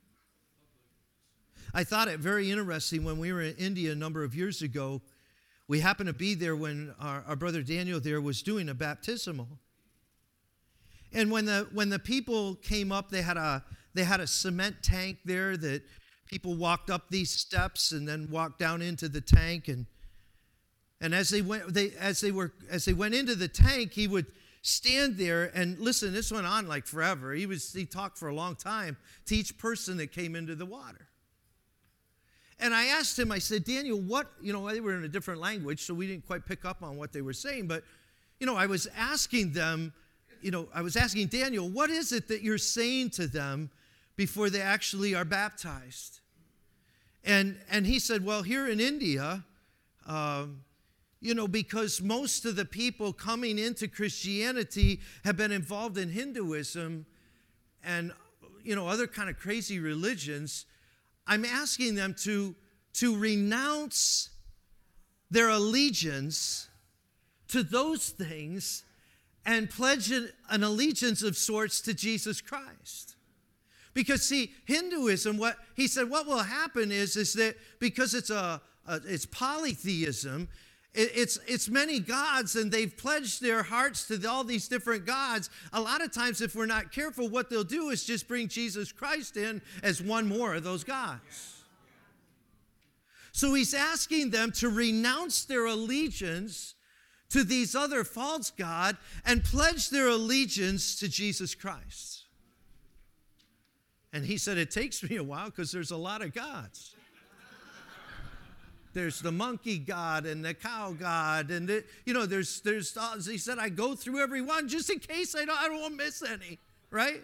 I thought it very interesting when we were in India a number of years ago. We happened to be there when our, our brother Daniel there was doing a baptismal. And when the when the people came up, they had a they had a cement tank there that people walked up these steps and then walked down into the tank. And and as they went they as they were as they went into the tank, he would stand there and listen. This went on like forever. He was he talked for a long time to each person that came into the water. And I asked him, I said, Daniel, what, you know, they were in a different language, so we didn't quite pick up on what they were saying. But, you know, I was asking them, you know, I was asking Daniel, what is it that you're saying to them before they actually are baptized? And and he said, well, here in India, um, you know, because most of the people coming into Christianity have been involved in Hinduism and, you know, other kind of crazy religions, I'm asking them to, to renounce their allegiance to those things and pledge an allegiance of sorts to Jesus Christ. Because see, Hinduism, what he said, what will happen is, is that because it's a, a it's polytheism, it, it's it's many gods, and they've pledged their hearts to all these different gods. A lot of times, if we're not careful, what they'll do is just bring Jesus Christ in as one more of those gods. So he's asking them to renounce their allegiance to these other false gods and pledge their allegiance to Jesus Christ. And he said, it takes me a while because there's a lot of gods. There's the monkey god and the cow god, and the, you know, there's there's. He said, I go through every one just in case I don't I don't want to miss any, right?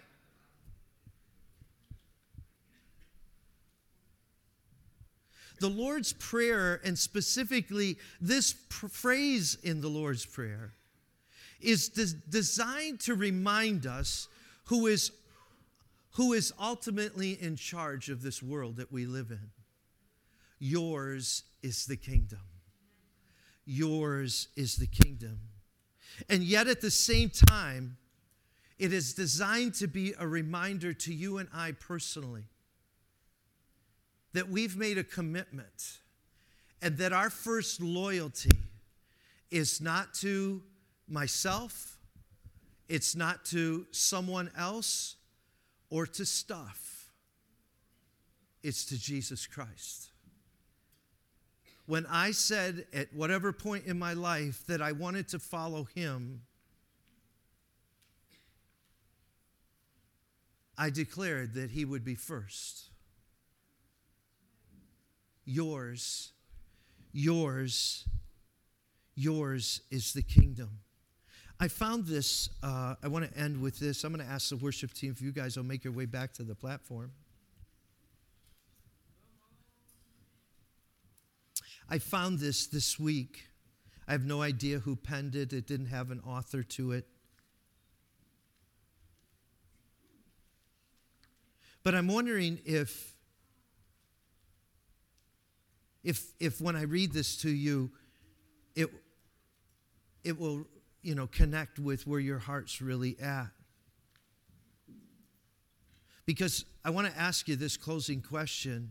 The Lord's Prayer, and specifically this pr- phrase in the Lord's Prayer, is des- designed to remind us who is who is ultimately in charge of this world that we live in. Yours is the kingdom. Yours is the kingdom. And yet at the same time, it is designed to be a reminder to you and I personally that we've made a commitment and that our first loyalty is not to myself, it's not to someone else or to stuff. It's to Jesus Christ. When I said at whatever point in my life that I wanted to follow him, I declared that he would be first. Yours, yours, yours is the kingdom. I found this, uh, I want to end with this. I'm going to ask the worship team if you guys will make your way back to the platform. I found this this week. I have no idea who penned it. It didn't have an author to it. But I'm wondering if, if, if when I read this to you, it, it will, you know, connect with where your heart's really at. Because I want to ask you this closing question.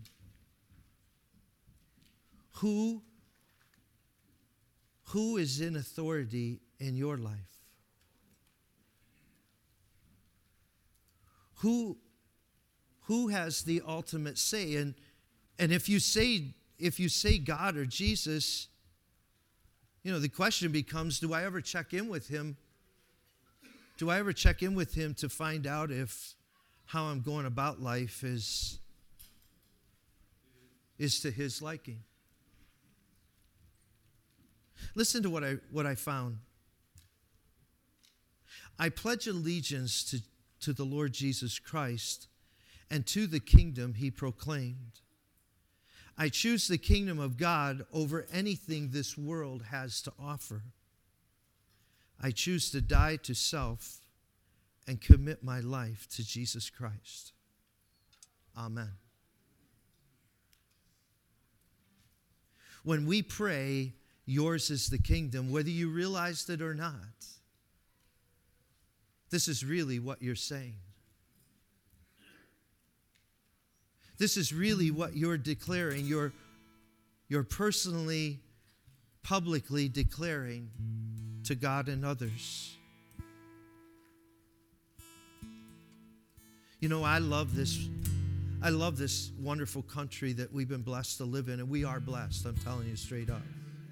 Who, who is in authority in your life? Who, who has the ultimate say? And, and if you say, if you say God or Jesus, you know, the question becomes, do I ever check in with him? Do I ever check in with him to find out if how I'm going about life is, is to his liking? Listen to what I what I found. I pledge allegiance to, to the Lord Jesus Christ and to the kingdom he proclaimed. I choose the kingdom of God over anything this world has to offer. I choose to die to self and commit my life to Jesus Christ. Amen. When we pray, yours is the kingdom, whether you realized it or not, this is really what you're saying. This is really what you're declaring. You're, you're personally, publicly declaring to God and others. You know, I love this. I love this wonderful country that we've been blessed to live in, and we are blessed, I'm telling you straight up.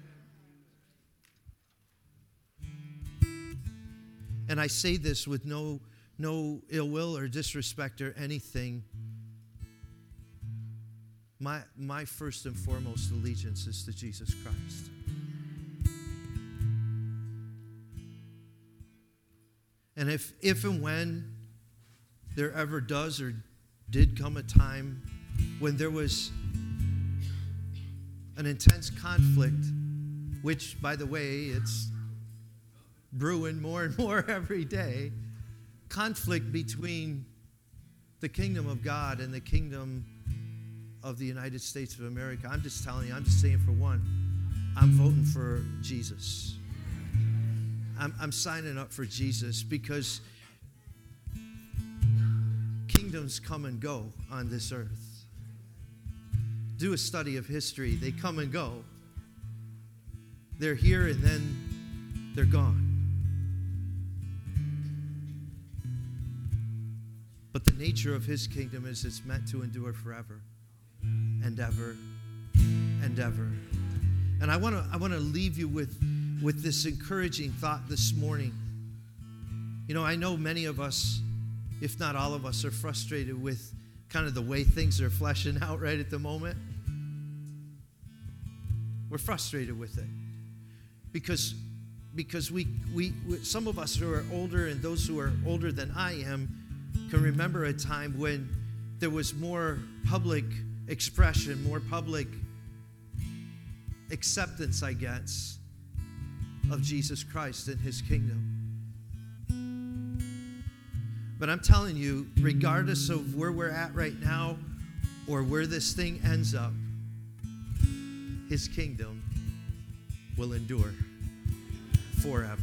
And I say this with no, no ill will or disrespect or anything. My, my first and foremost allegiance is to Jesus Christ. And if, if and when there ever does or did come a time when there was an intense conflict, which, by the way, it's brewing more and more every day, conflict between the kingdom of God and the kingdom of the United States of America. I'm just telling you, I'm just saying for one, I'm voting for Jesus. I'm, I'm signing up for Jesus because kingdoms come and go on this earth. Do a study of history. They come and go. They're here and then they're gone. But the nature of his kingdom is it's meant to endure forever and ever and ever. And I want to I want to leave you with, with this encouraging thought this morning. You know, I know many of us, if not all of us, are frustrated with kind of the way things are fleshing out right at the moment. We're frustrated with it because because we, we, we some of us who are older and those who are older than I am can remember a time when there was more public expression, more public acceptance, I guess, of Jesus Christ and his kingdom. But I'm telling you, regardless of where we're at right now or where this thing ends up, his kingdom will endure forever.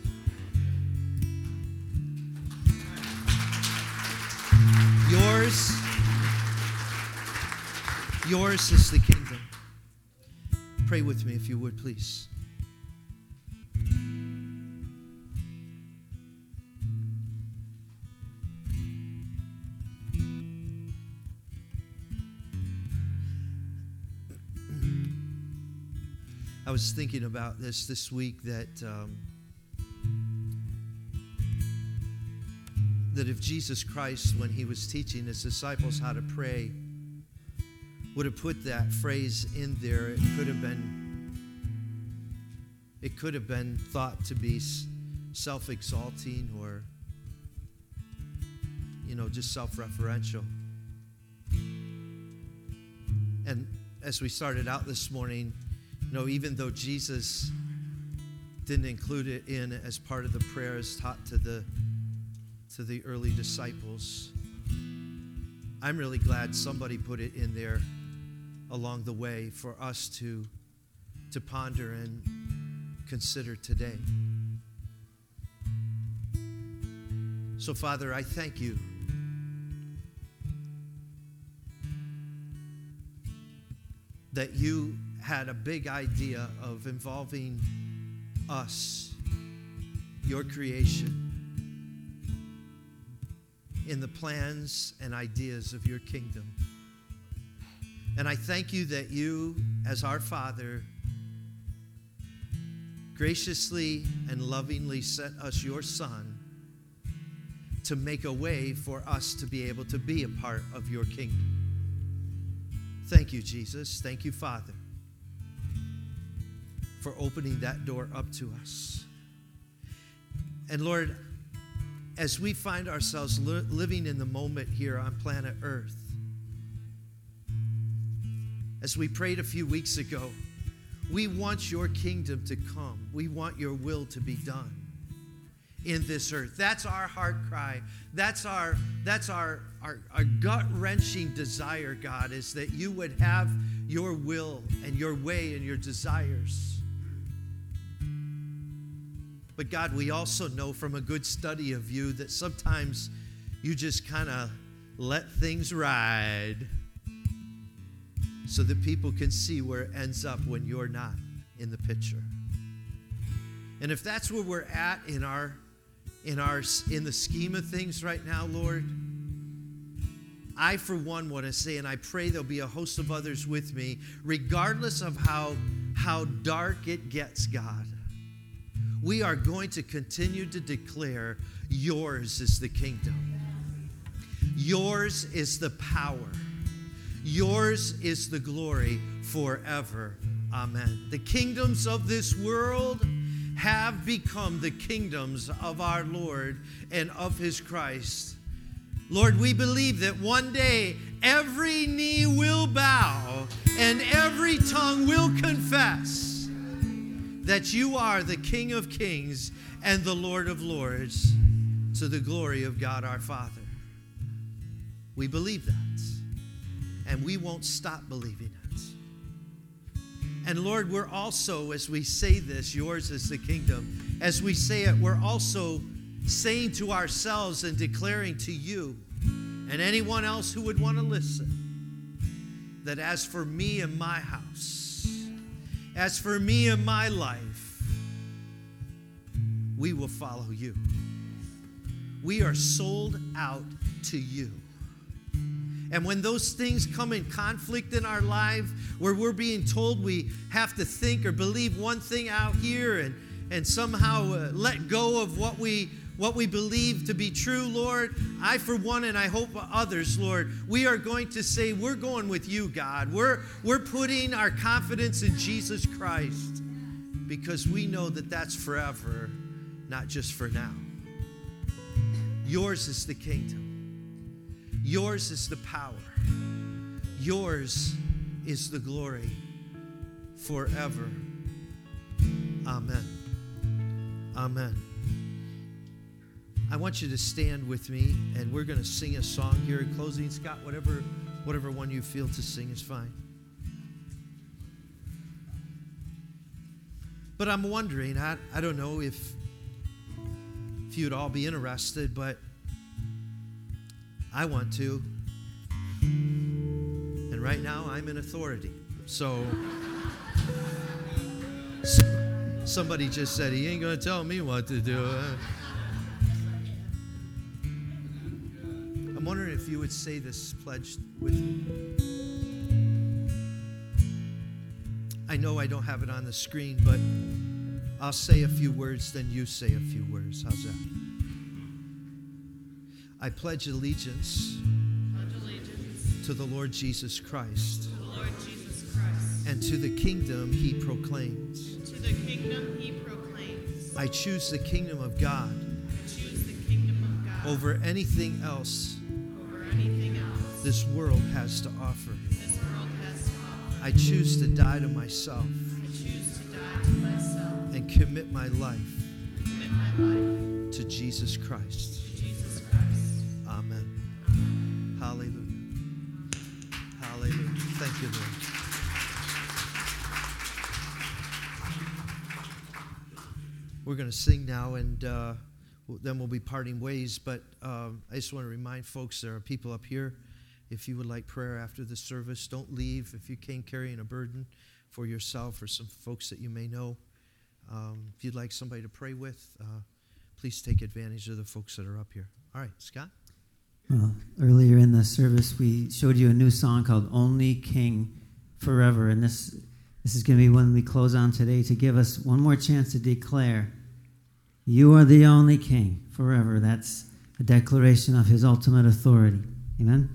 Yours, yours is the kingdom. Pray with me if you would, please. I was thinking about this this week that um, that if Jesus Christ, when he was teaching his disciples how to pray, would have put that phrase in there, it could have been it could have been thought to be self-exalting or, you know, just self-referential. And as we started out this morning, you know, even though Jesus didn't include it in as part of the prayers taught to the to the early disciples, I'm really glad somebody put it in there along the way for us to to ponder and consider today. So, Father, I thank you that you had a big idea of involving us, your creation, in the plans and ideas of your kingdom. And I thank you that you, as our Father, graciously and lovingly sent us your Son to make a way for us to be able to be a part of your kingdom. Thank you, Jesus. Thank you, Father, for opening that door up to us. And Lord, as we find ourselves li- living in the moment here on planet Earth, as we prayed a few weeks ago, we want your kingdom to come. We want your will to be done. in this earth. That's our heart cry. That's our that's our, our, our gut-wrenching desire, God, is that you would have your will and your way and your desires. But God, we also know from a good study of you that sometimes you just kind of let things ride so that people can see where it ends up when you're not in the picture. And if that's where we're at in our in our in the scheme of things right now, Lord, I for one want to say, and I pray there'll be a host of others with me, regardless of how how dark it gets, God, we are going to continue to declare yours is the kingdom. Yours is the power. Yours is the glory forever. Amen. The kingdoms of this world have become the kingdoms of our Lord and of his Christ. Lord, we believe that one day every knee will bow and every tongue will confess that you are the King of kings and the Lord of lords, to the glory of God our Father. We believe that, and we won't stop believing it. And Lord, we're also, as we say this, yours is the kingdom, as we say it, we're also saying to ourselves and declaring to you and anyone else who would want to listen, that as for me and my house, as for me and my life, we will follow you. We are sold out to you. And when those things come in conflict in our life, where we're being told we have to think or believe one thing out here and, and somehow uh, let go of what we what we believe to be true, Lord, I for one, and I hope others, Lord, we are going to say we're going with you, God. We're, we're putting our confidence in Jesus Christ because we know that that's forever, not just for now. Yours is the kingdom. Yours is the power. Yours is the glory forever. Amen. Amen. I want you to stand with me, and we're going to sing a song here in closing. Scott, whatever, whatever one you feel to sing is fine. But I'm wondering, I, I don't know if, if you'd all be interested, but I want to. And right now, I'm in authority. So, somebody just said, he ain't going to tell me what to do. I'm wondering if you would say this pledge with me. I know I don't have it on the screen, but I'll say a few words, then you say a few words. How's that? I pledge allegiance, pledge allegiance to the Lord Jesus Christ, to the Lord Jesus Christ, and to the kingdom he proclaims. to the kingdom he proclaims. I choose the kingdom of God I choose the kingdom of God over anything else over anything else this world has to offer. this world has to offer. I choose to die to myself I choose to die to myself and commit my life and commit my life to Jesus Christ. to Jesus Christ. Amen. Hallelujah. Hallelujah. Thank you, Lord. We're going to sing now, and uh, then we'll be parting ways. But um, I just want to remind folks there are people up here. If you would like prayer after the service, don't leave. If you came carrying a burden for yourself or some folks that you may know, um, if you'd like somebody to pray with, uh, please take advantage of the folks that are up here. All right, Scott? Well, earlier in the service, we showed you a new song called Only King Forever. And this, this is going to be one we close on today to give us one more chance to declare, you are the only King forever. That's a declaration of his ultimate authority. Amen?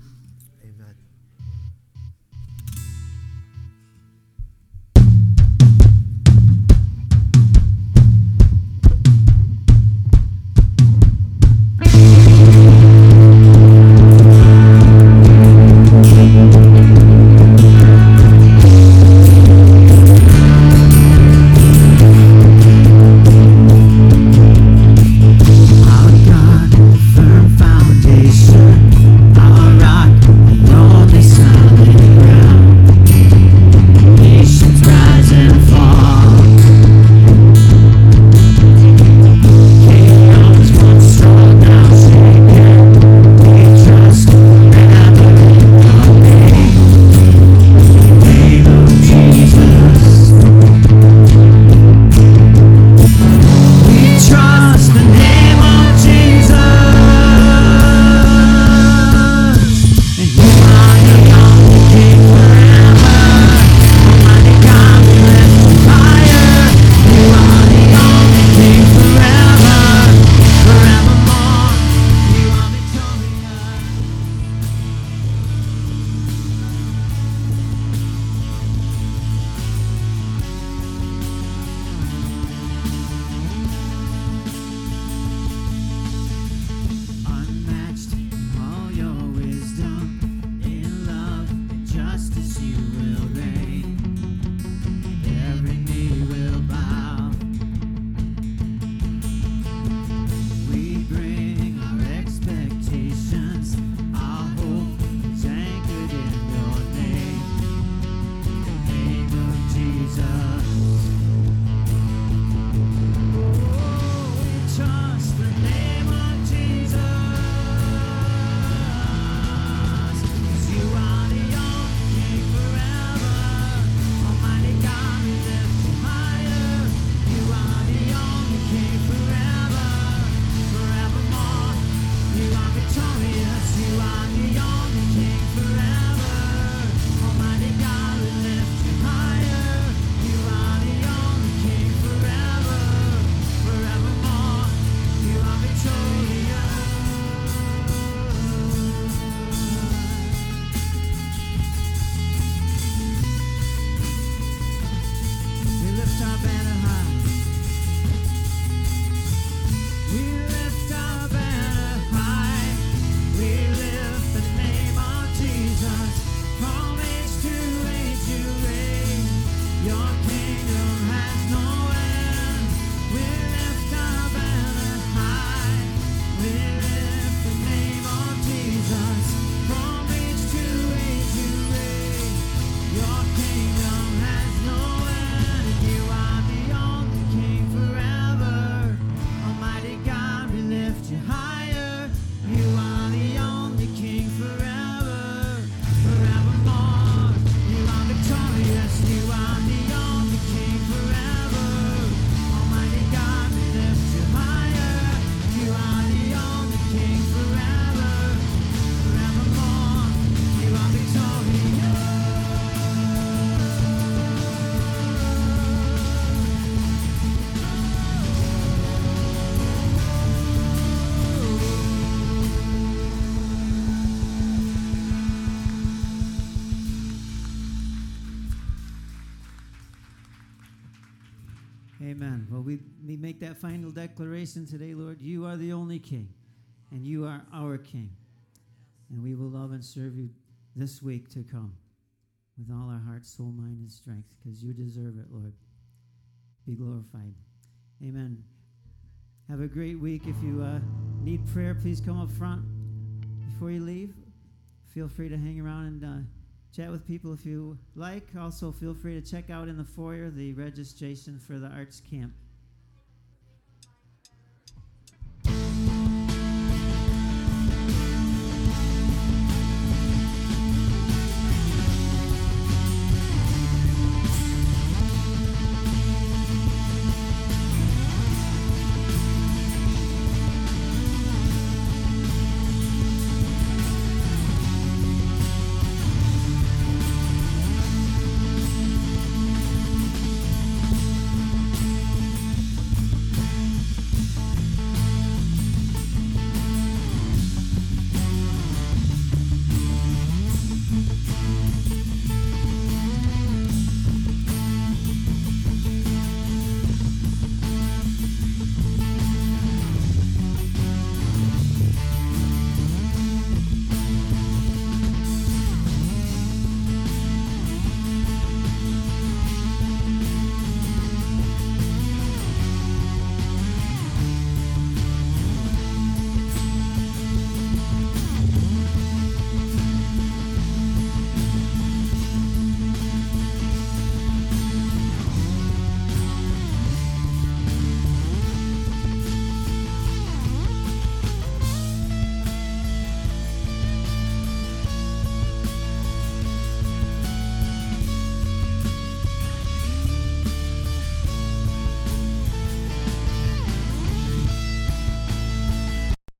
Amen. Well, we, we make that final declaration today, Lord. You are the only King, and you are our King. And we will love and serve you this week to come with all our heart, soul, mind, and strength, because you deserve it, Lord. Be glorified. Amen. Have a great week. If you uh, need prayer, please come up front before you leave. Feel free to hang around and uh, chat with people if you like. Also, feel free to check out in the foyer the registration for the arts camp.